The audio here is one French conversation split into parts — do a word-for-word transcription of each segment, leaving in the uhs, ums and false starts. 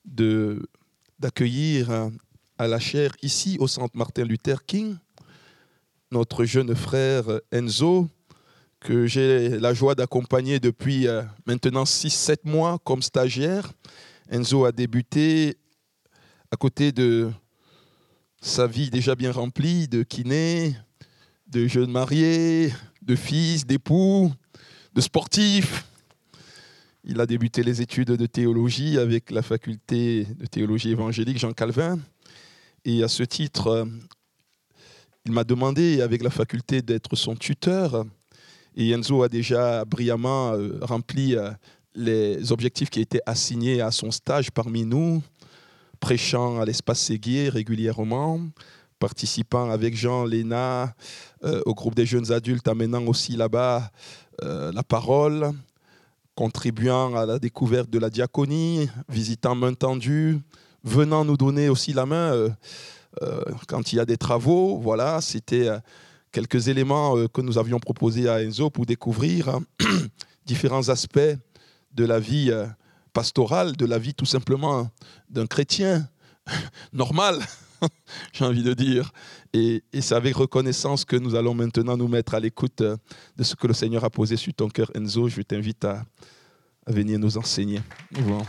de, d'accueillir à la chaire ici au Centre Martin Luther King notre jeune frère Enzo, que j'ai la joie d'accompagner depuis maintenant six sept mois comme stagiaire. Enzo a débuté à côté de sa vie déjà bien remplie de kiné, de jeunes mariés, de fils, d'époux, de sportifs. Il a débuté les études de théologie avec la faculté de théologie évangélique Jean Calvin. Et à ce titre, il m'a demandé avec la faculté d'être son tuteur. Et Enzo a déjà brillamment rempli les objectifs qui étaient assignés à son stage parmi nous, prêchant à l'espace Séguier régulièrement, participant avec Jean, Léna, euh, au groupe des jeunes adultes, amenant aussi là-bas euh, la parole, contribuant à la découverte de la diaconie, visitant main tendue, venant nous donner aussi la main euh, euh, quand il y a des travaux. Voilà, c'était euh, quelques éléments euh, que nous avions proposés à Enzo pour découvrir hein, différents aspects de la vie euh, pastorale, de la vie tout simplement d'un chrétien normal, j'ai envie de dire. Et, et c'est avec reconnaissance que nous allons maintenant nous mettre à l'écoute de ce que le Seigneur a posé sur ton cœur, Enzo. Je t'invite à, à venir nous enseigner. Bon.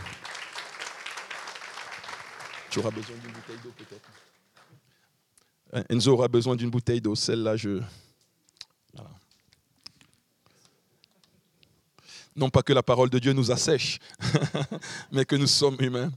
Tu auras besoin d'une bouteille d'eau peut-être. Enzo aura besoin d'une bouteille d'eau. Celle-là, je... Voilà. Non pas que la parole de Dieu nous assèche, mais que nous sommes humains.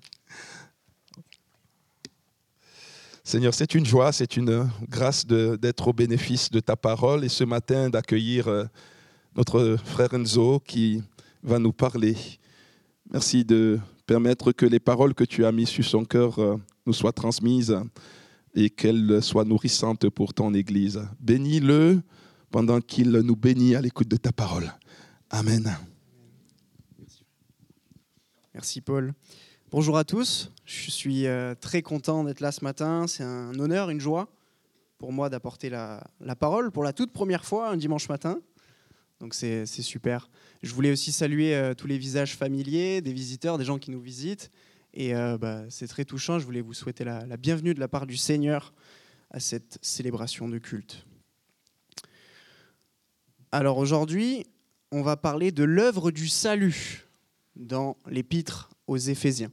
Seigneur, c'est une joie, c'est une grâce de, d'être au bénéfice de ta parole et ce matin d'accueillir notre frère Enzo qui va nous parler. Merci de permettre que les paroles que tu as mises sur son cœur nous soient transmises et qu'elles soient nourrissantes pour ton Église. Bénis-le pendant qu'il nous bénit à l'écoute de ta parole. Amen. Merci Paul. Bonjour à tous, je suis très content d'être là ce matin. C'est un honneur, une joie pour moi d'apporter la, la parole pour la toute première fois un dimanche matin. Donc c'est, c'est super. Je voulais aussi saluer euh, tous les visages familiers, des visiteurs, des gens qui nous visitent. Et euh, bah, c'est très touchant. Je voulais vous souhaiter la, la bienvenue de la part du Seigneur à cette célébration de culte. Alors aujourd'hui, on va parler de l'œuvre du salut dans l'épître aux Éphésiens.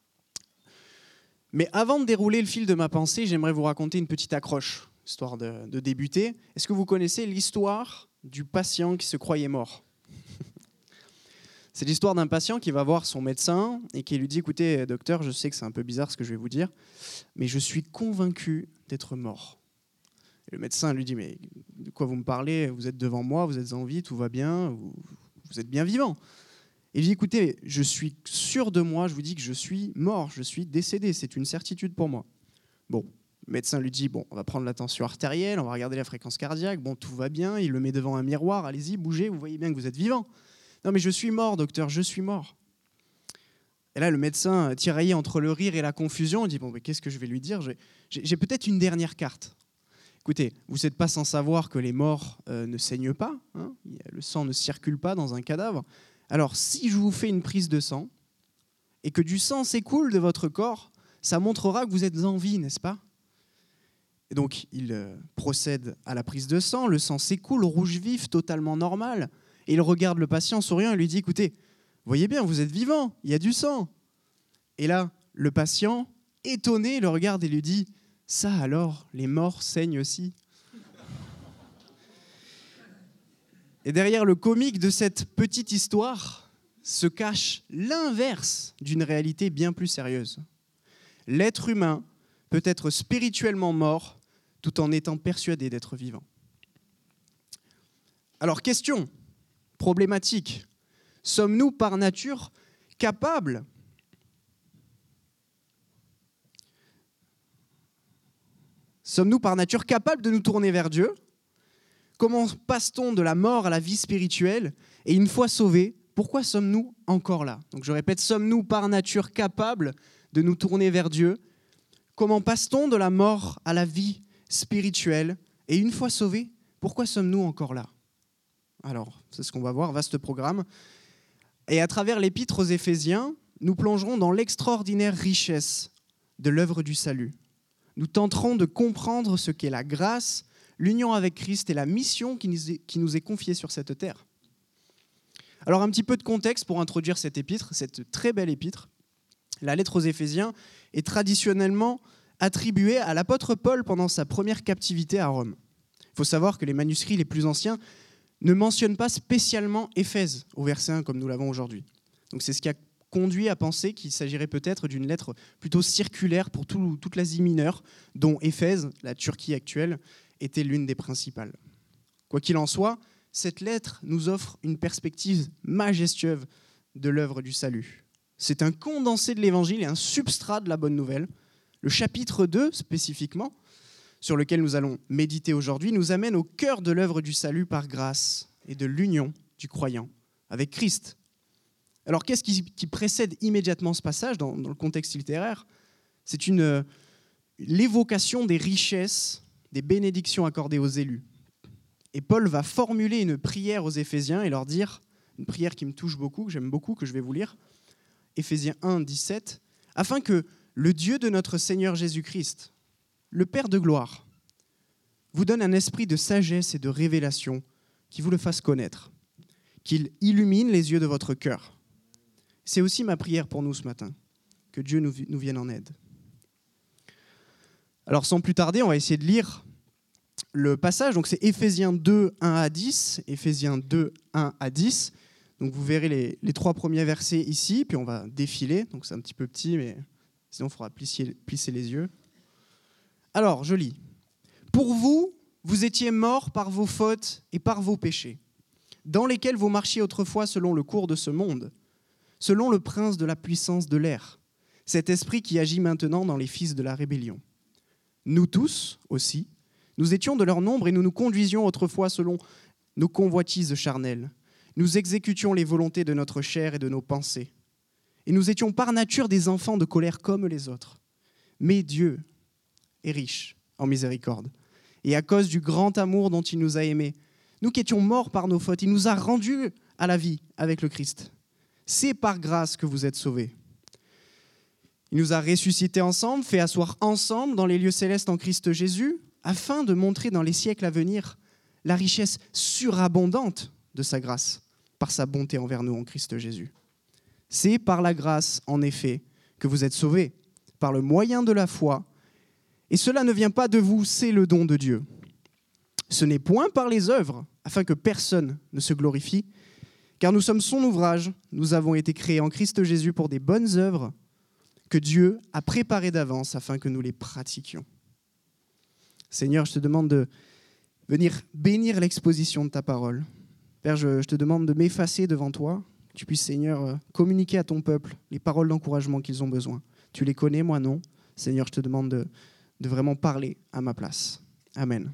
Mais avant de dérouler le fil de ma pensée, j'aimerais vous raconter une petite accroche, histoire de, de débuter. Est-ce que vous connaissez l'histoire du patient qui se croyait mort ? C'est l'histoire d'un patient qui va voir son médecin et qui lui dit « Écoutez, docteur, je sais que c'est un peu bizarre ce que je vais vous dire, mais je suis convaincu d'être mort. » Et le médecin lui dit « Mais de quoi vous me parlez ? Vous êtes devant moi, vous êtes en vie, tout va bien, vous, vous êtes bien vivant. » Et il dit « Écoutez, je suis sûr de moi, je vous dis que je suis mort, je suis décédé, c'est une certitude pour moi. » Bon, le médecin lui dit « Bon, on va prendre la tension artérielle, on va regarder la fréquence cardiaque, bon, tout va bien. » Il le met devant un miroir, « Allez-y, bougez, vous voyez bien que vous êtes vivant. » « Non, mais je suis mort, docteur, je suis mort. » Et là, le médecin, tiraillé entre le rire et la confusion, il dit « Bon, mais qu'est-ce que je vais lui dire ? j'ai, j'ai, j'ai peut-être une dernière carte. Écoutez, vous n'êtes pas sans savoir que les morts euh, ne saignent pas, hein, le sang ne circule pas dans un cadavre. Alors, si je vous fais une prise de sang et que du sang s'écoule de votre corps, ça montrera que vous êtes en vie, n'est-ce pas ? » Et donc, il euh, procède à la prise de sang, le sang s'écoule, rouge vif, totalement normal. Et il regarde le patient souriant et lui dit « Écoutez, voyez bien, vous êtes vivant, il y a du sang. » Et là, le patient, étonné, le regarde et lui dit « Ça alors, les morts saignent aussi. » Et derrière le comique de cette petite histoire se cache l'inverse d'une réalité bien plus sérieuse. L'être humain peut être spirituellement mort tout en étant persuadé d'être vivant. Alors, question problématique. Sommes-nous par nature capables Sommes-nous par nature capables de nous tourner vers Dieu ? Comment passe-t-on de la mort à la vie spirituelle ? Et une fois sauvés, pourquoi sommes-nous encore là ? Donc je répète, sommes-nous par nature capables de nous tourner vers Dieu ? Comment passe-t-on de la mort à la vie spirituelle ? Et une fois sauvés, pourquoi sommes-nous encore là ? Alors, c'est ce qu'on va voir, vaste programme. Et à travers l'épître aux Éphésiens, nous plongerons dans l'extraordinaire richesse de l'œuvre du salut. Nous tenterons de comprendre ce qu'est la grâce, l'union avec Christ et la mission qui nous est, qui nous est confiée sur cette terre. Alors un petit peu de contexte pour introduire cette épître, cette très belle épître. La lettre aux Éphésiens est traditionnellement attribuée à l'apôtre Paul pendant sa première captivité à Rome. Il faut savoir que les manuscrits les plus anciens ne mentionnent pas spécialement Éphèse au verset un comme nous l'avons aujourd'hui. Donc c'est ce qui a conduit à penser qu'il s'agirait peut-être d'une lettre plutôt circulaire pour tout, toute l'Asie mineure, dont Éphèse, la Turquie actuelle, était l'une des principales. Quoi qu'il en soit, cette lettre nous offre une perspective majestueuse de l'œuvre du salut. C'est un condensé de l'Évangile et un substrat de la bonne nouvelle. Le chapitre deux, spécifiquement, sur lequel nous allons méditer aujourd'hui, nous amène au cœur de l'œuvre du salut par grâce et de l'union du croyant avec Christ. Alors, qu'est-ce qui, qui précède immédiatement ce passage dans, dans le contexte littéraire ? C'est une, l'évocation des richesses, des bénédictions accordées aux élus. Et Paul va formuler une prière aux Éphésiens et leur dire, une prière qui me touche beaucoup, que j'aime beaucoup, que je vais vous lire, Éphésiens un, dix-sept, afin que le Dieu de notre Seigneur Jésus-Christ, le Père de gloire, vous donne un esprit de sagesse et de révélation qui vous le fasse connaître, qu'il illumine les yeux de votre cœur. C'est aussi ma prière pour nous ce matin, que Dieu nous, nous vienne en aide. Alors sans plus tarder, on va essayer de lire le passage. Donc c'est Éphésiens deux, un à dix, Éphésiens deux, un à dix. Donc vous verrez les, les trois premiers versets ici, puis on va défiler. Donc c'est un petit peu petit, mais sinon il faudra plisser, plisser les yeux. Alors, je lis. « Pour vous, vous étiez morts par vos fautes et par vos péchés, dans lesquels vous marchiez autrefois selon le cours de ce monde, selon le prince de la puissance de l'air, cet esprit qui agit maintenant dans les fils de la rébellion. Nous tous, aussi, nous étions de leur nombre et nous nous conduisions autrefois selon nos convoitises charnelles. Nous exécutions les volontés de notre chair et de nos pensées. Et nous étions par nature des enfants de colère comme les autres. Mais Dieu est riche en miséricorde. Et à cause du grand amour dont il nous a aimés, nous qui étions morts par nos fautes, il nous a rendus à la vie avec le Christ. C'est par grâce que vous êtes sauvés. Il nous a ressuscités ensemble, fait asseoir ensemble dans les lieux célestes en Christ Jésus, afin de montrer dans les siècles à venir la richesse surabondante de sa grâce, par sa bonté envers nous en Christ Jésus. C'est par la grâce, en effet, que vous êtes sauvés, par le moyen de la foi. Et cela ne vient pas de vous, c'est le don de Dieu. Ce n'est point par les œuvres, afin que personne ne se glorifie, car nous sommes son ouvrage, nous avons été créés en Christ Jésus pour des bonnes œuvres que Dieu a préparées d'avance afin que nous les pratiquions. Seigneur, je te demande de venir bénir l'exposition de ta parole. Père, je, je te demande de m'effacer devant toi, que tu puisses, Seigneur, communiquer à ton peuple les paroles d'encouragement qu'ils ont besoin. Tu les connais, moi non. Seigneur, je te demande de de vraiment parler à ma place. Amen.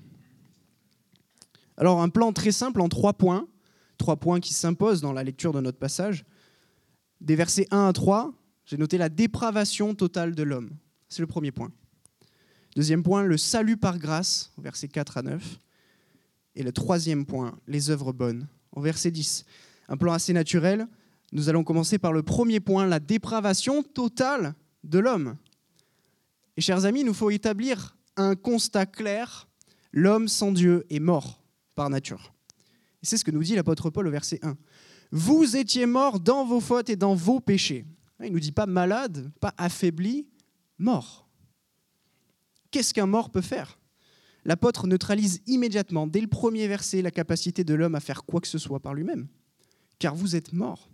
Alors, un plan très simple en trois points, trois points qui s'imposent dans la lecture de notre passage. Des versets un à trois, j'ai noté la dépravation totale de l'homme. C'est le premier point. Deuxième point, le salut par grâce, versets quatre à neuf. Et le troisième point, les œuvres bonnes, au verset dix. Un plan assez naturel. Nous allons commencer par le premier point, la dépravation totale de l'homme. Et chers amis, il nous faut établir un constat clair. L'homme sans Dieu est mort par nature. Et c'est ce que nous dit l'apôtre Paul au verset un. Vous étiez morts dans vos fautes et dans vos péchés. Il ne nous dit pas malade, pas affaibli, mort. Qu'est-ce qu'un mort peut faire ? L'apôtre neutralise immédiatement, dès le premier verset, la capacité de l'homme à faire quoi que ce soit par lui-même. Car vous êtes morts.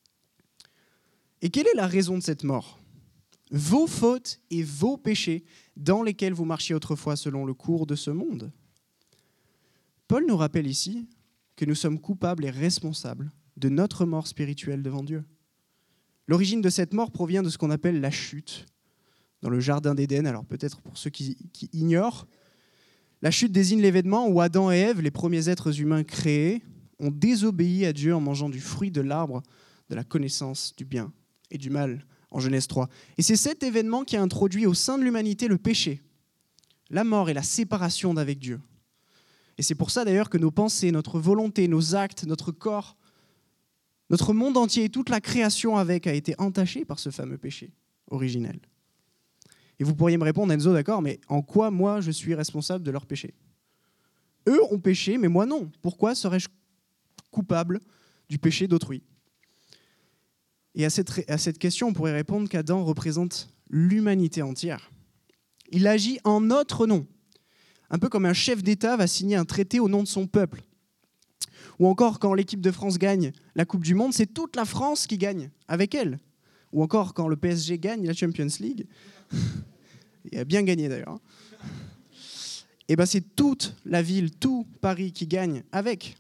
Et quelle est la raison de cette mort ? Vos fautes et vos péchés dans lesquels vous marchiez autrefois selon le cours de ce monde. Paul nous rappelle ici que nous sommes coupables et responsables de notre mort spirituelle devant Dieu. L'origine de cette mort provient de ce qu'on appelle la chute dans le jardin d'Éden. Alors peut-être pour ceux qui, qui ignorent, la chute désigne l'événement où Adam et Ève, les premiers êtres humains créés, ont désobéi à Dieu en mangeant du fruit de l'arbre de la connaissance du bien et du mal, en Genèse trois. Et c'est cet événement qui a introduit au sein de l'humanité le péché, la mort et la séparation d'avec Dieu. Et c'est pour ça d'ailleurs que nos pensées, notre volonté, nos actes, notre corps Notre monde entier et toute la création avec a été entachée par ce fameux péché originel. Et vous pourriez me répondre, Enzo, d'accord, mais en quoi moi je suis responsable de leur péché ? Eux ont péché, mais moi non. Pourquoi serais-je coupable du péché d'autrui ? Et à cette, à cette question, on pourrait répondre qu'Adam représente l'humanité entière. Il agit en notre nom, un peu comme un chef d'État va signer un traité au nom de son peuple. Ou encore, quand l'équipe de France gagne la Coupe du Monde, c'est toute la France qui gagne avec elle. Ou encore, quand le P S G gagne la Champions League, il a bien gagné d'ailleurs, et ben c'est toute la ville, tout Paris qui gagne avec.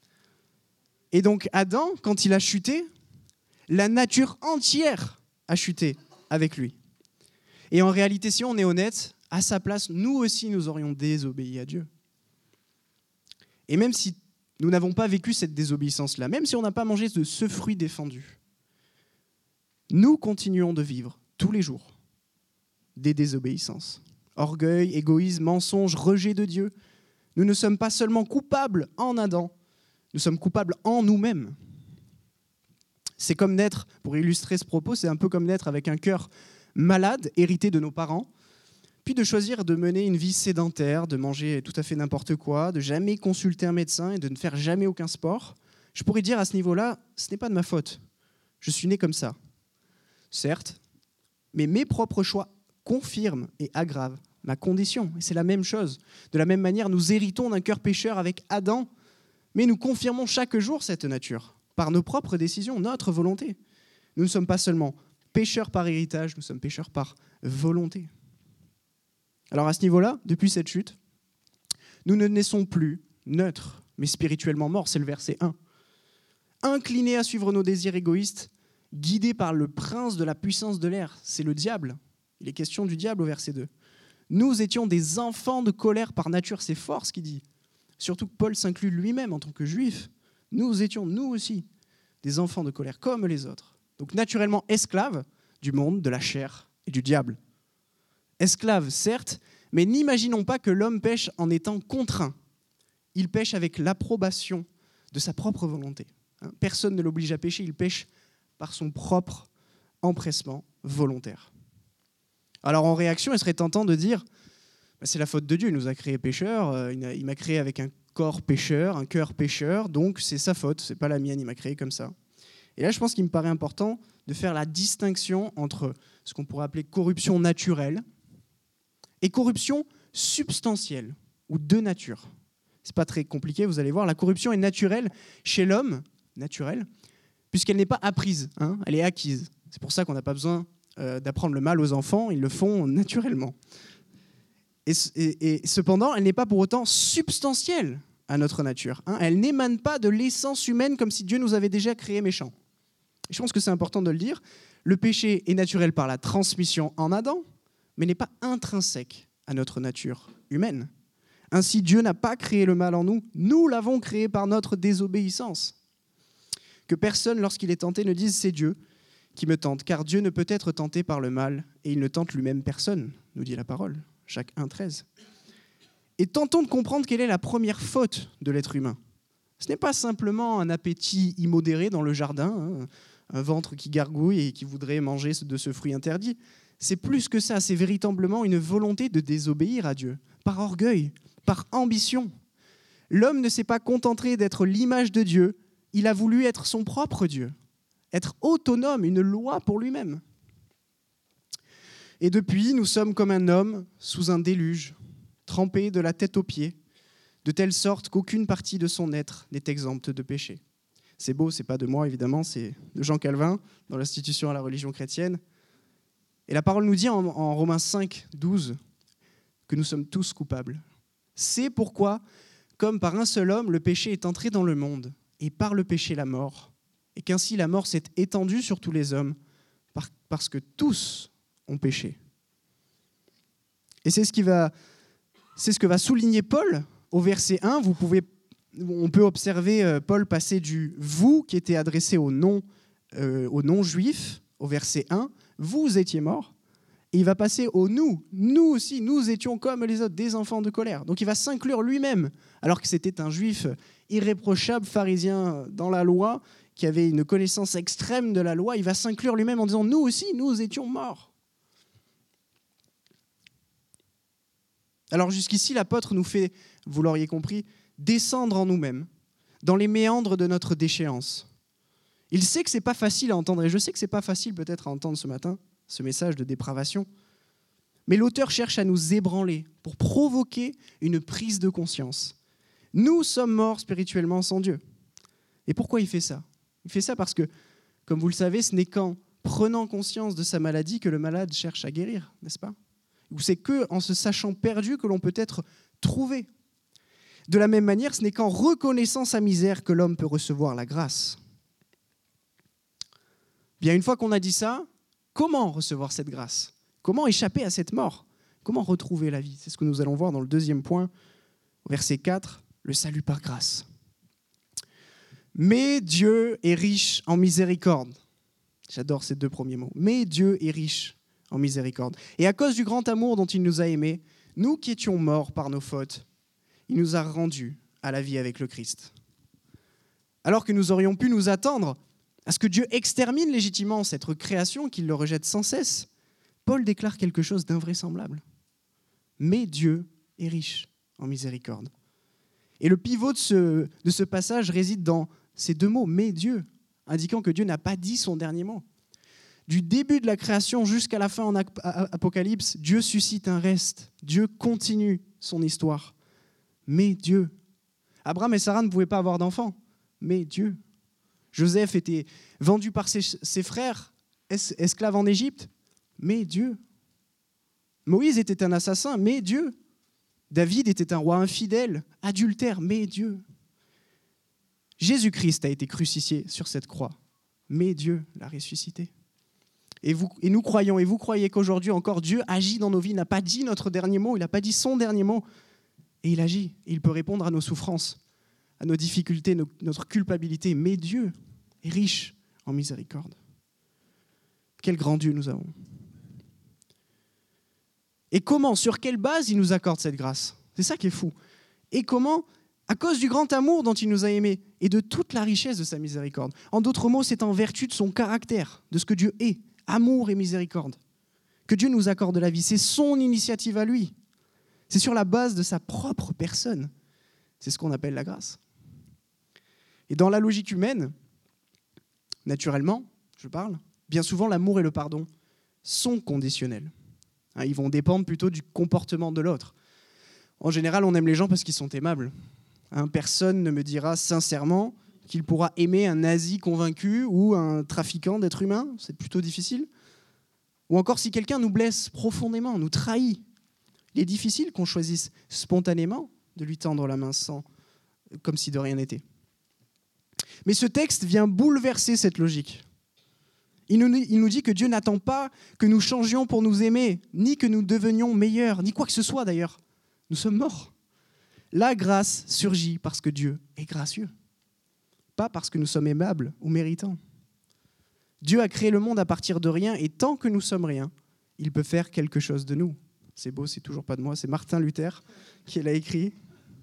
Et donc Adam, quand il a chuté, la nature entière a chuté avec lui. Et en réalité, si on est honnête, à sa place, nous aussi, nous aurions désobéi à Dieu. Et même si nous n'avons pas vécu cette désobéissance-là, même si on n'a pas mangé de ce fruit défendu, nous continuons de vivre tous les jours des désobéissances. Orgueil, égoïsme, mensonge, rejet de Dieu. Nous ne sommes pas seulement coupables en Adam, nous sommes coupables en nous-mêmes. C'est comme naître, pour illustrer ce propos, c'est un peu comme naître avec un cœur malade, hérité de nos parents, puis de choisir de mener une vie sédentaire, de manger tout à fait n'importe quoi, de jamais consulter un médecin et de ne faire jamais aucun sport. Je pourrais dire à ce niveau-là, ce n'est pas de ma faute. Je suis né comme ça. Certes, mais mes propres choix confirment et aggravent ma condition. Et c'est la même chose. De la même manière, nous héritons d'un cœur pécheur avec Adam, mais nous confirmons chaque jour cette nature, par nos propres décisions, notre volonté. Nous ne sommes pas seulement pécheurs par héritage, nous sommes pécheurs par volonté. Alors à ce niveau-là, depuis cette chute, nous ne naissons plus neutres, mais spirituellement morts, c'est le verset un. Inclinés à suivre nos désirs égoïstes, guidés par le prince de la puissance de l'air, c'est le diable. Il est question du diable au verset deux. Nous étions des enfants de colère par nature, c'est fort ce qu'il dit. Surtout que Paul s'inclut lui-même en tant que juif. Nous étions, nous aussi, des enfants de colère, comme les autres. Donc naturellement esclaves du monde, de la chair et du diable. Esclaves, certes, mais n'imaginons pas que l'homme pêche en étant contraint. Il pêche avec l'approbation de sa propre volonté. Personne ne l'oblige à pécher, il pêche par son propre empressement volontaire. Alors en réaction, il serait tentant de dire bah, c'est la faute de Dieu, il nous a créés pécheurs, il m'a créé avec un corps pécheur, un cœur pécheur, donc c'est sa faute, c'est pas la mienne, il m'a créé comme ça. Et là, je pense qu'il me paraît important de faire la distinction entre ce qu'on pourrait appeler corruption naturelle et corruption substantielle, ou de nature. C'est pas très compliqué, vous allez voir, la corruption est naturelle chez l'homme, naturelle, puisqu'elle n'est pas apprise, hein, elle est acquise. C'est pour ça qu'on n'a pas besoin euh, d'apprendre le mal aux enfants, ils le font naturellement. Et, et, et cependant, elle n'est pas pour autant substantielle à notre nature. Hein. Elle n'émane pas de l'essence humaine comme si Dieu nous avait déjà créés méchants. Et je pense que c'est important de le dire. Le péché est naturel par la transmission en Adam, mais n'est pas intrinsèque à notre nature humaine. Ainsi, Dieu n'a pas créé le mal en nous, nous l'avons créé par notre désobéissance. Que personne, lorsqu'il est tenté, ne dise « c'est Dieu qui me tente », car Dieu ne peut être tenté par le mal, et il ne tente lui-même personne, nous dit la parole. Jacques un, treize. Et tentons de comprendre quelle est la première faute de l'être humain. Ce n'est pas simplement un appétit immodéré dans le jardin, hein, un ventre qui gargouille et qui voudrait manger de ce fruit interdit. C'est plus que ça, c'est véritablement une volonté de désobéir à Dieu, par orgueil, par ambition. L'homme ne s'est pas contenté d'être l'image de Dieu, il a voulu être son propre Dieu, être autonome, une loi pour lui-même. Et depuis, nous sommes comme un homme sous un déluge, trempé de la tête aux pieds, de telle sorte qu'aucune partie de son être n'est exempte de péché. C'est beau, c'est pas de moi évidemment, c'est de Jean Calvin, dans l'Institution à la religion chrétienne. Et la parole nous dit en, en Romains cinq, douze que nous sommes tous coupables. C'est pourquoi, comme par un seul homme, le péché est entré dans le monde, et par le péché la mort, et qu'ainsi la mort s'est étendue sur tous les hommes, par, parce que tous ont péché. Et c'est ce qui va, c'est ce que va souligner Paul au verset un. Vous pouvez, on peut observer Paul passer du « vous » qui était adressé aux non, euh, aux non-juifs, au verset un, « vous étiez morts », et il va passer au « nous ». Nous aussi, nous étions comme les autres, des enfants de colère. Donc il va s'inclure lui-même, alors que c'était un juif irréprochable, pharisien dans la loi. qui avait une connaissance extrême de la loi, il va s'inclure lui-même en disant « Nous aussi, nous étions morts ». Alors jusqu'ici, l'apôtre nous fait, vous l'auriez compris, descendre en nous-mêmes, dans les méandres de notre déchéance. Il sait que ce n'est pas facile à entendre, et je sais que ce n'est pas facile peut-être à entendre ce matin, ce message de dépravation, mais l'auteur cherche à nous ébranler pour provoquer une prise de conscience. Nous sommes morts spirituellement sans Dieu. Et pourquoi il fait ça ? Il fait ça parce que, comme vous le savez, ce n'est qu'en prenant conscience de sa maladie que le malade cherche à guérir, n'est-ce pas ? Ou c'est qu'en se sachant perdu que l'on peut être trouvé. De la même manière, ce n'est qu'en reconnaissant sa misère que l'homme peut recevoir la grâce. Bien, une fois qu'on a dit ça, comment recevoir cette grâce ? Comment échapper à cette mort ? Comment retrouver la vie ? C'est ce que nous allons voir dans le deuxième point, au verset quatre, le salut par grâce. Mais Dieu est riche en miséricorde. J'adore ces deux premiers mots. Mais Dieu est riche en miséricorde. Et à cause du grand amour dont il nous a aimés, nous qui étions morts par nos fautes, il nous a rendus à la vie avec le Christ. Alors que nous aurions pu nous attendre à ce que Dieu extermine légitimement cette création, qu'il le rejette sans cesse, Paul déclare quelque chose d'invraisemblable. Mais Dieu est riche en miséricorde. Et le pivot de ce, de ce passage réside dans ces deux mots, « mais Dieu », indiquant que Dieu n'a pas dit son dernier mot. Du début de la création jusqu'à la fin en Apocalypse, Dieu suscite un reste. Dieu continue son histoire. Mais Dieu. Abraham et Sarah ne pouvaient pas avoir d'enfants. Mais Dieu. Joseph était vendu par ses, ses frères, es, esclave en Égypte. Mais Dieu. Moïse était un assassin. Mais Dieu. David était un roi infidèle, adultère. Mais Dieu. Jésus-Christ a été crucifié sur cette croix. Mais Dieu l'a ressuscité. Et, vous, et nous croyons, et vous croyez qu'aujourd'hui encore Dieu agit dans nos vies, il n'a pas dit notre dernier mot, il n'a pas dit son dernier mot, et il agit, et il peut répondre à nos souffrances, à nos difficultés, nos, notre culpabilité, mais Dieu est riche en miséricorde. Quel grand Dieu nous avons. Et comment, sur quelle base il nous accorde cette grâce ? C'est ça qui est fou. Et comment ? À cause du grand amour dont il nous a aimés et de toute la richesse de sa miséricorde. En d'autres mots, c'est en vertu de son caractère, de ce que Dieu est. Amour et miséricorde, que Dieu nous accorde la vie. C'est son initiative à lui. C'est sur la base de sa propre personne. C'est ce qu'on appelle la grâce. Et dans la logique humaine, naturellement, je parle, bien souvent l'amour et le pardon sont conditionnels. Hein, ils vont dépendre plutôt du comportement de l'autre. En général, on aime les gens parce qu'ils sont aimables. Hein, personne ne me dira sincèrement qu'il pourra aimer un nazi convaincu ou un trafiquant d'êtres humains, c'est plutôt difficile. Ou encore si quelqu'un nous blesse profondément, nous trahit, il est difficile qu'on choisisse spontanément de lui tendre la main sans, comme si de rien n'était. Mais ce texte vient bouleverser cette logique. Il nous, il nous dit que Dieu n'attend pas que nous changions pour nous aimer, ni que nous devenions meilleurs, ni quoi que ce soit d'ailleurs. Nous sommes morts. La grâce surgit parce que Dieu est gracieux. Pas parce que nous sommes aimables ou méritants. Dieu a créé le monde à partir de rien, et tant que nous sommes rien, il peut faire quelque chose de nous. C'est beau, c'est toujours pas de moi, c'est Martin Luther qui l'a écrit.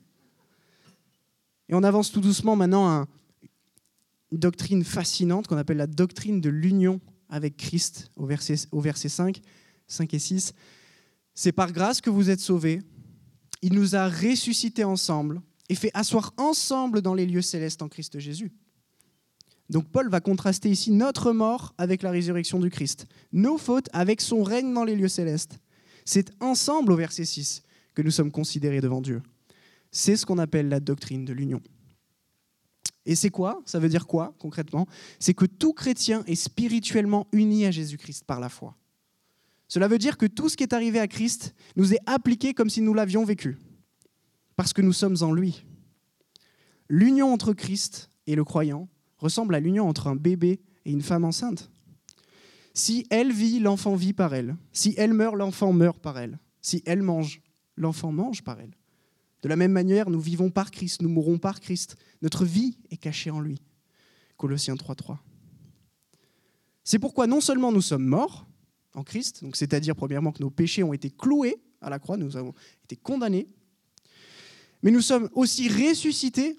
Et on avance tout doucement maintenant à une doctrine fascinante qu'on appelle la doctrine de l'union avec Christ, au verset, au verset cinq, cinq et six. C'est par grâce que vous êtes sauvés. Il nous a ressuscités ensemble et fait asseoir ensemble dans les lieux célestes en Christ Jésus. Donc Paul va contraster ici notre mort avec la résurrection du Christ, nos fautes avec son règne dans les lieux célestes. C'est ensemble, au verset six, que nous sommes considérés devant Dieu. C'est ce qu'on appelle la doctrine de l'union. Et c'est quoi ? Ça veut dire quoi, concrètement ? C'est que tout chrétien est spirituellement uni à Jésus-Christ par la foi. Cela veut dire que tout ce qui est arrivé à Christ nous est appliqué comme si nous l'avions vécu, parce que nous sommes en lui. L'union entre Christ et le croyant ressemble à l'union entre un bébé et une femme enceinte. Si elle vit, l'enfant vit par elle. Si elle meurt, l'enfant meurt par elle. Si elle mange, l'enfant mange par elle. De la même manière, nous vivons par Christ, nous mourrons par Christ. Notre vie est cachée en lui. Colossiens trois, trois. C'est pourquoi non seulement nous sommes morts en Christ, donc c'est-à-dire premièrement que nos péchés ont été cloués à la croix, nous avons été condamnés, mais nous sommes aussi ressuscités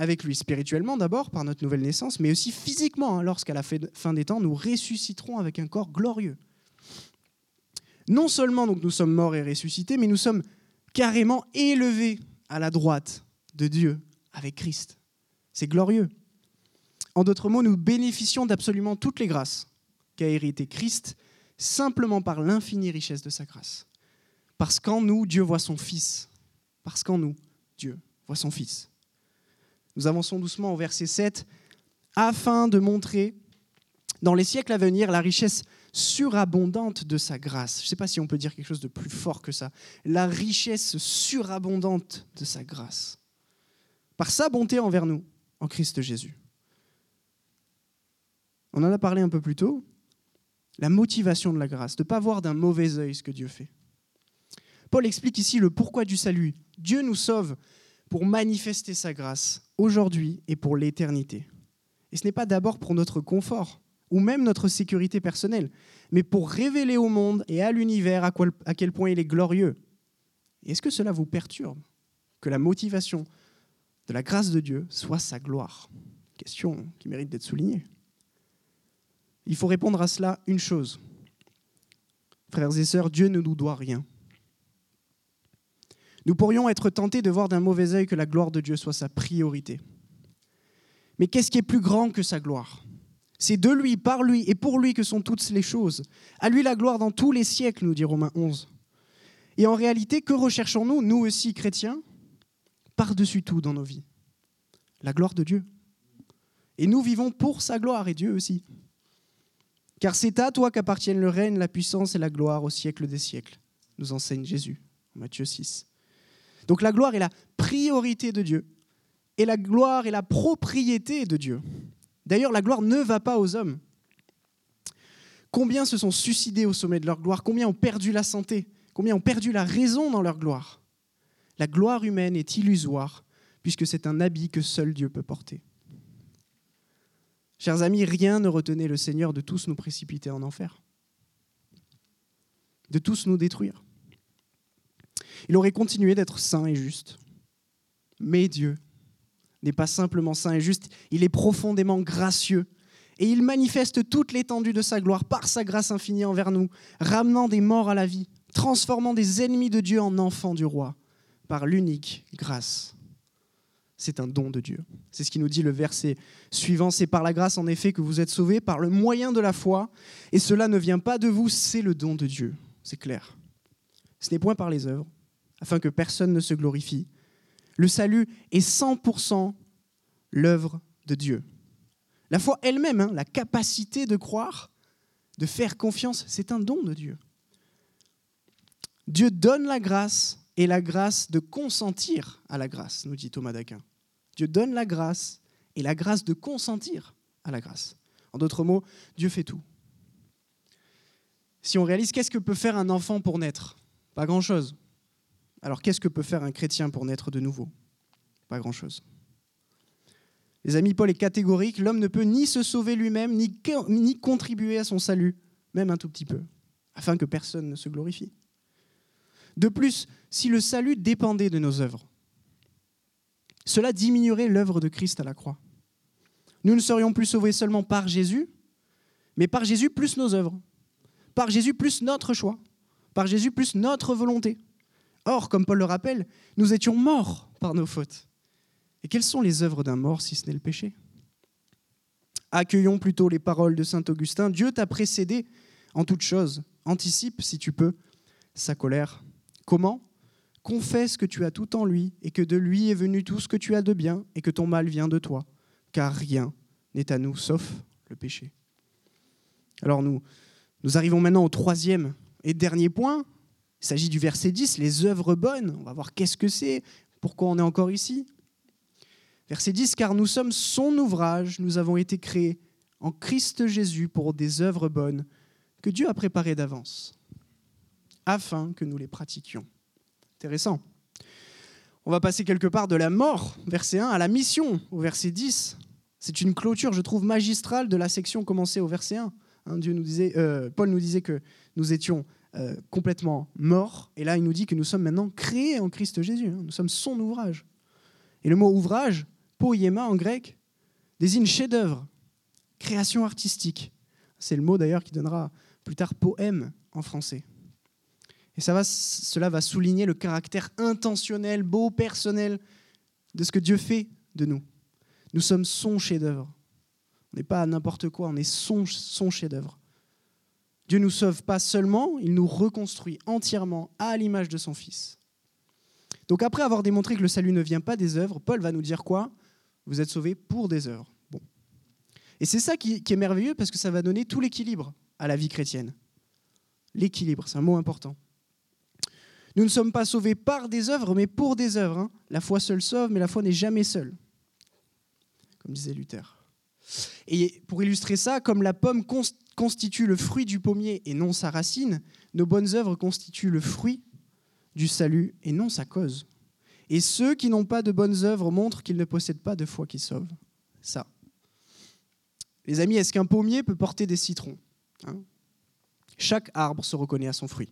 avec lui spirituellement d'abord, par notre nouvelle naissance, mais aussi physiquement, hein, lorsqu'à la fin des temps, nous ressusciterons avec un corps glorieux. Non seulement donc, nous sommes morts et ressuscités, mais nous sommes carrément élevés à la droite de Dieu avec Christ. C'est glorieux. En d'autres mots, nous bénéficions d'absolument toutes les grâces qu'a hérité Christ, simplement par l'infinie richesse de sa grâce. Parce qu'en nous, Dieu voit son Fils. Parce qu'en nous, Dieu voit son Fils. Nous avançons doucement au verset sept, afin de montrer dans les siècles à venir la richesse surabondante de sa grâce. Je ne sais pas si on peut dire quelque chose de plus fort que ça. La richesse surabondante de sa grâce. Par sa bonté envers nous, en Christ Jésus. On en a parlé un peu plus tôt. La motivation de la grâce, de ne pas voir d'un mauvais œil ce que Dieu fait. Paul explique ici le pourquoi du salut. Dieu nous sauve pour manifester sa grâce aujourd'hui et pour l'éternité. Et ce n'est pas d'abord pour notre confort ou même notre sécurité personnelle, mais pour révéler au monde et à l'univers à, quoi, à quel point il est glorieux. Et est-ce que cela vous perturbe que la motivation de la grâce de Dieu soit sa gloire? Question qui mérite d'être soulignée. Il faut répondre à cela une chose. Frères et sœurs, Dieu ne nous doit rien. Nous pourrions être tentés de voir d'un mauvais œil que la gloire de Dieu soit sa priorité. Mais qu'est-ce qui est plus grand que sa gloire ? C'est de lui, par lui et pour lui que sont toutes les choses. À lui la gloire dans tous les siècles, nous dit Romains onze. Et en réalité, que recherchons-nous, nous aussi chrétiens, par-dessus tout dans nos vies ? La gloire de Dieu. Et nous vivons pour sa gloire, et Dieu aussi. Car c'est à toi qu'appartiennent le règne, la puissance et la gloire au siècle des siècles, nous enseigne Jésus, Matthieu six. Donc la gloire est la priorité de Dieu, et la gloire est la propriété de Dieu. D'ailleurs, la gloire ne va pas aux hommes. Combien se sont suicidés au sommet de leur gloire ? Combien ont perdu la santé ? Combien ont perdu la raison dans leur gloire ? La gloire humaine est illusoire, puisque c'est un habit que seul Dieu peut porter. Chers amis, rien ne retenait le Seigneur de tous nous précipiter en enfer, de tous nous détruire. Il aurait continué d'être saint et juste. Mais Dieu n'est pas simplement saint et juste, il est profondément gracieux. Et il manifeste toute l'étendue de sa gloire par sa grâce infinie envers nous, ramenant des morts à la vie, transformant des ennemis de Dieu en enfants du roi, par l'unique grâce. C'est un don de Dieu. C'est ce qui nous dit le verset suivant. C'est par la grâce, en effet, que vous êtes sauvés, par le moyen de la foi. Et cela ne vient pas de vous, c'est le don de Dieu. C'est clair. Ce n'est point par les œuvres, afin que personne ne se glorifie. Le salut est cent pour cent l'œuvre de Dieu. La foi elle-même, hein, la capacité de croire, de faire confiance, c'est un don de Dieu. Dieu donne la grâce et la grâce de consentir à la grâce, nous dit Thomas d'Aquin. Dieu donne la grâce et la grâce de consentir à la grâce. En d'autres mots, Dieu fait tout. Si on réalise, qu'est-ce que peut faire un enfant pour naître ? Pas grand-chose. Alors qu'est-ce que peut faire un chrétien pour naître de nouveau ? Pas grand-chose. Les amis, Paul est catégorique, l'homme ne peut ni se sauver lui-même, ni, ni contribuer à son salut, même un tout petit peu, afin que personne ne se glorifie. De plus, si le salut dépendait de nos œuvres, cela diminuerait l'œuvre de Christ à la croix. Nous ne serions plus sauvés seulement par Jésus, mais par Jésus plus nos œuvres, par Jésus plus notre choix, par Jésus plus notre volonté. Or, comme Paul le rappelle, nous étions morts par nos fautes. Et quelles sont les œuvres d'un mort si ce n'est le péché ? Accueillons plutôt les paroles de saint Augustin. Dieu t'a précédé en toutes choses. Anticipe, si tu peux, sa colère. Comment ? Confesse que tu as tout en lui et que de lui est venu tout ce que tu as de bien et que ton mal vient de toi, car rien n'est à nous sauf le péché. Alors nous, nous arrivons maintenant au troisième et dernier point. Il s'agit du verset dix, les œuvres bonnes. On va voir qu'est-ce que c'est, pourquoi on est encore ici. Verset dix, car nous sommes son ouvrage, nous avons été créés en Christ Jésus pour des œuvres bonnes que Dieu a préparées d'avance, afin que nous les pratiquions. Intéressant. On va passer quelque part de la mort, verset un, à la mission, au verset dix. C'est une clôture, je trouve, magistrale de la section commencée au verset un. Hein, Dieu nous disait, euh, Paul nous disait que nous étions euh, complètement morts, et là il nous dit que nous sommes maintenant créés en Christ Jésus. Hein, nous sommes son ouvrage. Et le mot ouvrage poiema en grec, désigne chef-d'œuvre, création artistique. C'est le mot d'ailleurs qui donnera plus tard poème en français. Et ça va, cela va souligner le caractère intentionnel, beau, personnel de ce que Dieu fait de nous. Nous sommes son chef-d'œuvre. On n'est pas n'importe quoi, on est son, son chef-d'œuvre. Dieu ne nous sauve pas seulement, il nous reconstruit entièrement à l'image de son Fils. Donc après avoir démontré que le salut ne vient pas des œuvres, Paul va nous dire quoi ? Vous êtes sauvés pour des œuvres. Bon. Et c'est ça qui, qui est merveilleux parce que ça va donner tout l'équilibre à la vie chrétienne. L'équilibre, c'est un mot important. Nous ne sommes pas sauvés par des œuvres, mais pour des œuvres. Hein. La foi seule sauve, mais la foi n'est jamais seule. Comme disait Luther. Et pour illustrer ça, comme la pomme constitue le fruit du pommier et non sa racine, nos bonnes œuvres constituent le fruit du salut et non sa cause. Et ceux qui n'ont pas de bonnes œuvres montrent qu'ils ne possèdent pas de foi qui sauve. Ça. Les amis, est-ce qu'un pommier peut porter des citrons ? hein ? Chaque arbre se reconnaît à son fruit.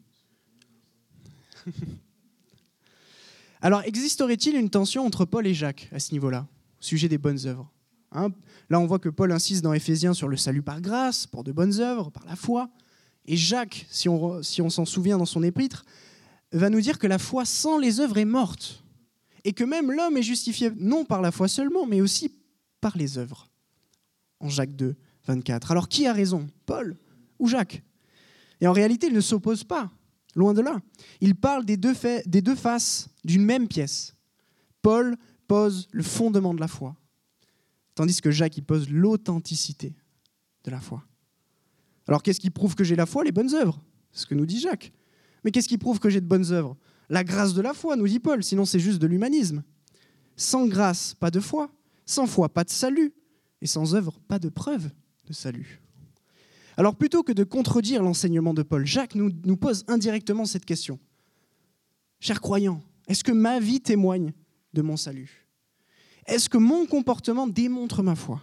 Alors, existerait-il une tension entre Paul et Jacques à ce niveau-là, au sujet des bonnes œuvres ? hein Là, on voit que Paul insiste dans Éphésiens sur le salut par grâce, pour de bonnes œuvres, par la foi. Et Jacques, si on, si on s'en souvient dans son épître, va nous dire que la foi sans les œuvres est morte. Et que même l'homme est justifié non par la foi seulement, mais aussi par les œuvres. En Jacques deux, vingt-quatre. Alors, qui a raison ? Paul ou Jacques ? Et en réalité, ils ne s'opposent pas. Loin de là. Il parle des deux, faits, des deux faces d'une même pièce. Paul pose le fondement de la foi, tandis que Jacques il pose l'authenticité de la foi. Alors qu'est-ce qui prouve que j'ai la foi ? Les bonnes œuvres. C'est ce que nous dit Jacques. Mais qu'est-ce qui prouve que j'ai de bonnes œuvres ? La grâce de la foi, nous dit Paul, sinon c'est juste de l'humanisme. Sans grâce, pas de foi. Sans foi, pas de salut. Et sans œuvre, pas de preuve de salut. Alors plutôt que de contredire l'enseignement de Paul, Jacques nous, nous pose indirectement cette question. Chers croyants, est-ce que ma vie témoigne de mon salut ? Est-ce que mon comportement démontre ma foi ?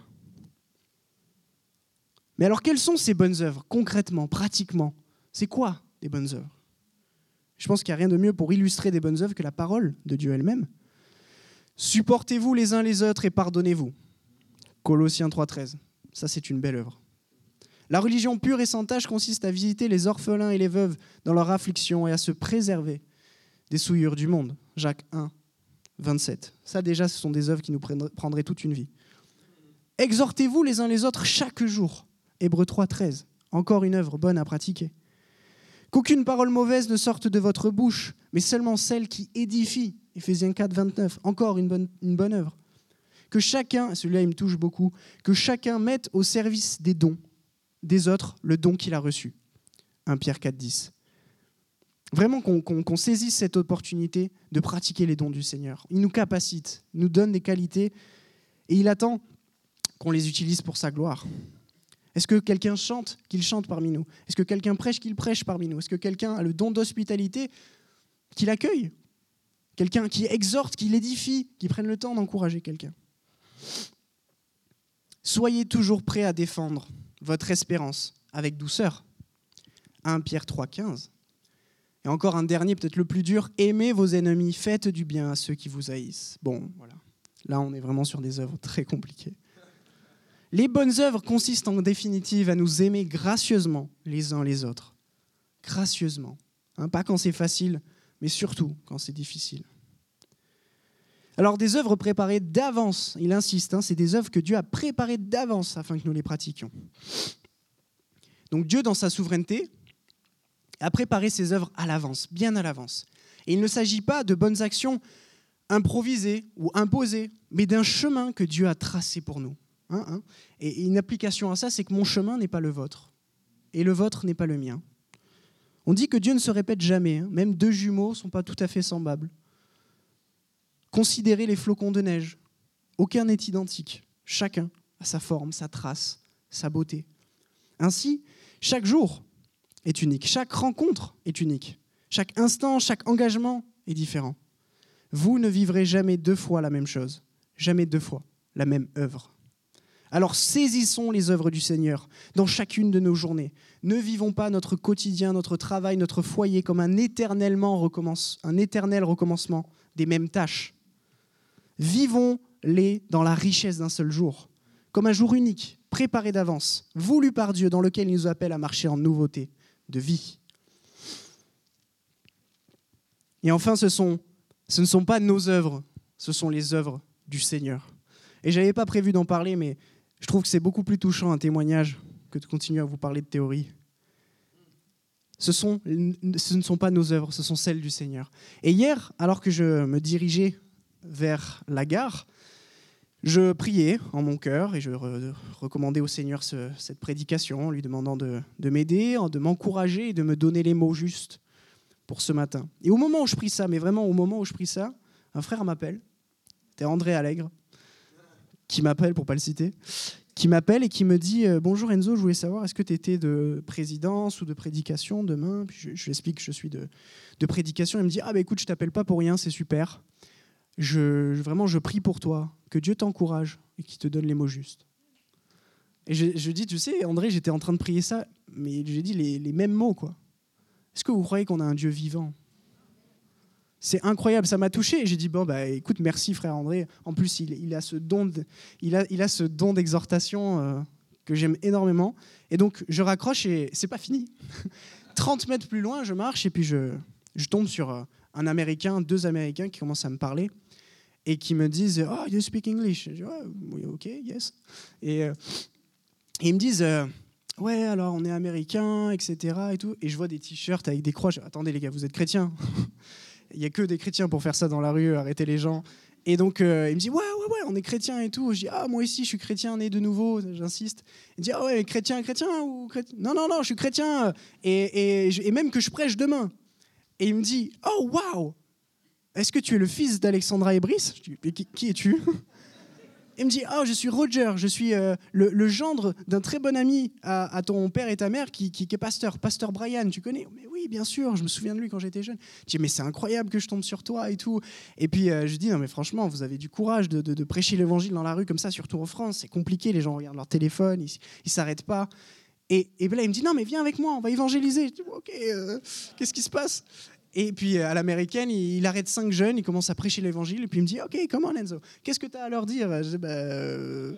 Mais alors quelles sont ces bonnes œuvres, concrètement, pratiquement ? C'est quoi des bonnes œuvres ? Je pense qu'il n'y a rien de mieux pour illustrer des bonnes œuvres que la parole de Dieu elle-même. Supportez-vous les uns les autres et pardonnez-vous. Colossiens trois treize. Ça, c'est une belle œuvre. La religion pure et sans tache consiste à visiter les orphelins et les veuves dans leur affliction et à se préserver des souillures du monde. Jacques un, vingt-sept. Ça, déjà, ce sont des œuvres qui nous prendraient toute une vie. Exhortez-vous les uns les autres chaque jour. Hébreux trois treize. Encore une œuvre bonne à pratiquer. Qu'aucune parole mauvaise ne sorte de votre bouche, mais seulement celle qui édifie. Éphésiens quatre vingt-neuf. Encore une bonne, une bonne œuvre. Que chacun, celui-là il me touche beaucoup, que chacun mette au service des dons des autres le don qu'il a reçu. un Pierre quatre dix. Vraiment qu'on, qu'on, qu'on saisisse cette opportunité de pratiquer les dons du Seigneur. Il nous capacite, il nous donne des qualités et il attend qu'on les utilise pour sa gloire. Est-ce que quelqu'un chante, qu'il chante parmi nous ? Est-ce que quelqu'un prêche, qu'il prêche parmi nous ? Est-ce que quelqu'un a le don d'hospitalité, qu'il accueille ? Quelqu'un qui exhorte, qui édifie, qui prenne le temps d'encourager quelqu'un ? Soyez toujours prêts à défendre votre espérance avec douceur. un Pierre trois quinze. Et encore un dernier, peut-être le plus dur, aimez vos ennemis, faites du bien à ceux qui vous haïssent. Bon, voilà. Là, on est vraiment sur des œuvres très compliquées. Les bonnes œuvres consistent en définitive à nous aimer gracieusement les uns les autres. Gracieusement. Hein, pas quand c'est facile, mais surtout quand c'est difficile. Alors, des œuvres préparées d'avance, il insiste, hein, c'est des œuvres que Dieu a préparées d'avance afin que nous les pratiquions. Donc Dieu, dans sa souveraineté, a préparé ses œuvres à l'avance, bien à l'avance. Et il ne s'agit pas de bonnes actions improvisées ou imposées, mais d'un chemin que Dieu a tracé pour nous. Hein, hein. Et une application à ça, c'est que mon chemin n'est pas le vôtre, et le vôtre n'est pas le mien. On dit que Dieu ne se répète jamais, hein, même deux jumeaux ne sont pas tout à fait semblables. Considérez les flocons de neige. Aucun n'est identique. Chacun a sa forme, sa trace, sa beauté. Ainsi, chaque jour est unique. Chaque rencontre est unique. Chaque instant, chaque engagement est différent. Vous ne vivrez jamais deux fois la même chose. Jamais deux fois la même œuvre. Alors saisissons les œuvres du Seigneur dans chacune de nos journées. Ne vivons pas notre quotidien, notre travail, notre foyer comme un, éternellement recommence, un éternel recommencement des mêmes tâches. Vivons l'est dans la richesse d'un seul jour, comme un jour unique, préparé d'avance, voulu par Dieu, dans lequel il nous appelle à marcher en nouveauté de vie. Et enfin, ce, sont, ce ne sont pas nos œuvres, ce sont les œuvres du Seigneur. Et je n'avais pas prévu d'en parler, mais je trouve que c'est beaucoup plus touchant un témoignage que de continuer à vous parler de théorie. Ce, sont, ce ne sont pas nos œuvres, ce sont celles du Seigneur. Et hier, alors que je me dirigeais vers la gare, je priais en mon cœur et je re- recommandais au Seigneur ce, cette prédication, en lui demandant de, de m'aider, de m'encourager et de me donner les mots justes pour ce matin. Et au moment où je prie ça, mais vraiment au moment où je prie ça, un frère m'appelle, c'était André Allègre, qui m'appelle, pour ne pas le citer, qui m'appelle et qui me dit euh, « Bonjour Enzo, je voulais savoir, est-ce que tu étais de présidence ou de prédication demain ?» Puis je, je lui explique que je suis de, de prédication. Il me dit « Ah bah écoute, je t'appelle pas pour rien, c'est super. Je, vraiment, je prie pour toi, que Dieu t'encourage et qu'il te donne les mots justes. » Et je, je dis « Tu sais, André, j'étais en train de prier ça, mais j'ai dit les, les mêmes mots, quoi. Est-ce que vous croyez qu'on a un Dieu vivant ? C'est incroyable, ça m'a touché. Et j'ai dit, bon, bah, écoute, merci frère André. En plus, il, il, a, ce don de, il, a, il a ce don d'exhortation euh, que j'aime énormément. Et donc, je raccroche et c'est pas fini. trente mètres plus loin, je marche et puis je, je tombe sur un Américain, deux Américains qui commencent à me parler et qui me disent, oh, you speak English. Je dis, oh, oui, ok, yes. Et, euh, et ils me disent, euh, ouais, alors on est Américains, et cetera. Et, tout. Et je vois des t-shirts avec des croix. Je dis, attendez les gars, vous êtes chrétiens ? Il n'y a que des chrétiens pour faire ça dans la rue, arrêter les gens. Et donc, euh, il me dit, ouais, ouais, ouais, on est chrétiens et tout. Je dis, ah, moi aussi, je suis chrétien, né de nouveau, j'insiste. Il me dit, ah ouais, chrétien, chrétien ou chrétien ? Non, non, non, je suis chrétien. Et, et, et même que je prêche demain. Et il me dit, oh, waouh, est-ce que tu es le fils d'Alexandra et Brice ? Je dis, mais qui, qui es-tu ? Il me dit, oh, je suis Roger, je suis euh, le, le gendre d'un très bon ami à, à ton père et ta mère qui, qui, qui est pasteur, pasteur Brian, tu connais ? Mais oui, bien sûr, je me souviens de lui quand j'étais jeune. Je dis, mais c'est incroyable que je tombe sur toi et tout. Et puis euh, je dis, non mais franchement, vous avez du courage de, de, de prêcher l'évangile dans la rue comme ça, surtout en France, c'est compliqué, les gens regardent leur téléphone, ils ne s'arrêtent pas. Et, et là, il me dit, non mais viens avec moi, on va évangéliser. Je dis, ok, euh, qu'est-ce qui se passe ? Et puis à l'américaine, il arrête cinq jeunes, il commence à prêcher l'évangile, et puis il me dit, ok, come on Enzo, qu'est-ce que tu as à leur dire ? Je dis, bah, euh...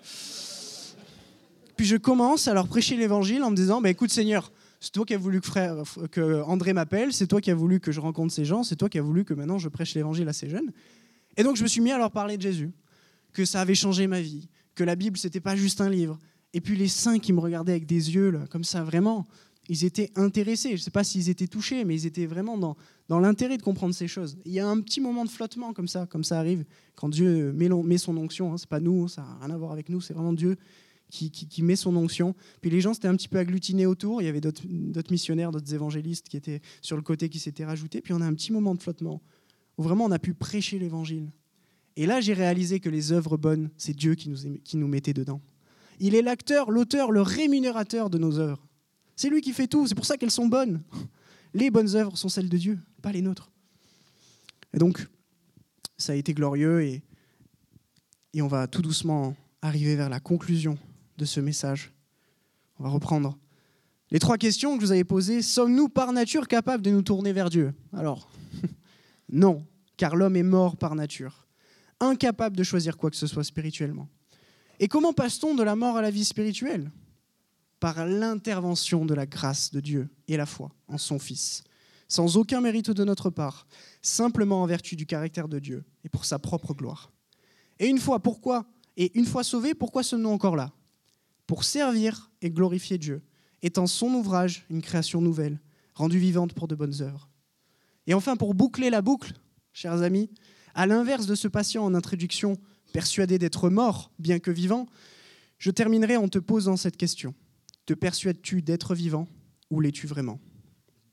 Puis je commence à leur prêcher l'évangile en me disant, bah, écoute Seigneur, c'est toi qui as voulu que, frère, que André m'appelle, c'est toi qui as voulu que je rencontre ces gens, c'est toi qui as voulu que maintenant je prêche l'évangile à ces jeunes. Et donc je me suis mis à leur parler de Jésus, que ça avait changé ma vie, que la Bible c'était pas juste un livre. Et puis les saints qui me regardaient avec des yeux là, comme ça, vraiment, ils étaient intéressés. Je ne sais pas s'ils étaient touchés, mais ils étaient vraiment dans, dans l'intérêt de comprendre ces choses. Il y a un petit moment de flottement comme ça, comme ça arrive, quand Dieu met, met son onction. Hein, ce n'est pas nous, ça n'a rien à voir avec nous, c'est vraiment Dieu qui, qui, qui met son onction. Puis les gens s'étaient un petit peu agglutinés autour. Il y avait d'autres, d'autres missionnaires, d'autres évangélistes qui étaient sur le côté, qui s'étaient rajoutés. Puis on a un petit moment de flottement où vraiment on a pu prêcher l'évangile. Et là, j'ai réalisé que les œuvres bonnes, c'est Dieu qui nous, qui nous mettait dedans. Il est l'acteur, l'auteur, le rémunérateur de nos œuvres. C'est lui qui fait tout, c'est pour ça qu'elles sont bonnes. Les bonnes œuvres sont celles de Dieu, pas les nôtres. Et donc, ça a été glorieux et, et on va tout doucement arriver vers la conclusion de ce message. On va reprendre les trois questions que je vous avais posées. Sommes-nous par nature capables de nous tourner vers Dieu ? Alors, non, car l'homme est mort par nature, incapable de choisir quoi que ce soit spirituellement. Et comment passe-t-on de la mort à la vie spirituelle ? Par l'intervention de la grâce de Dieu et la foi en son Fils, sans aucun mérite de notre part, simplement en vertu du caractère de Dieu et pour sa propre gloire. Et une fois, pourquoi ? Et une fois sauvés, pourquoi sommes-nous encore là ? Pour servir et glorifier Dieu, étant son ouvrage, une création nouvelle, rendue vivante pour de bonnes œuvres. Et enfin, pour boucler la boucle, chers amis, à l'inverse de ce patient en introduction, persuadé d'être mort, bien que vivant, je terminerai en te posant cette question. Te persuades-tu d'être vivant ou l'es-tu vraiment ?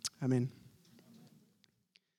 Amen.